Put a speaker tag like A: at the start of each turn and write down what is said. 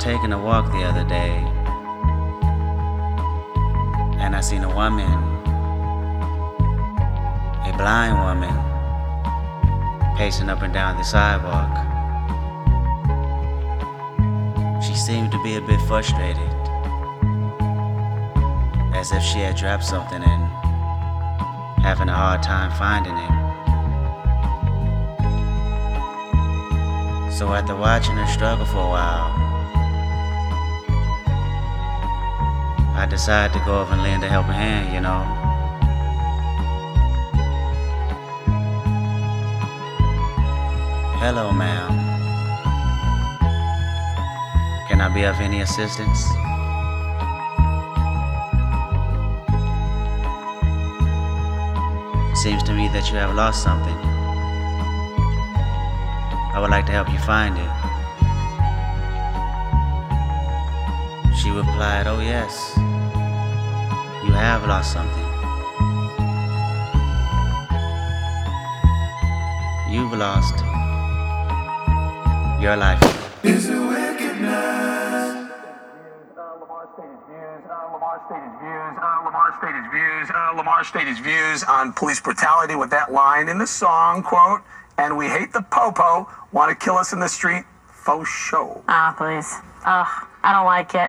A: taking a walk the other day, and I seen a woman, a blind woman, pacing up and down the sidewalk. She seemed to be a bit frustrated, as if she had dropped something and having a hard time finding it. So after watching her struggle for a while, I decided to go over and lend a helping hand, you know. Hello, ma'am. Can I be of any assistance? Seems to me that you have lost something. I would like to help you find it. She replied, oh yes, you have lost something. You've lost your life.
B: Is it wickedness? Lamar stated his views on police brutality with that line in the song, quote, and we hate the popo, want to kill us in the street, faux show.
C: Ah, please. Ugh, I don't like it.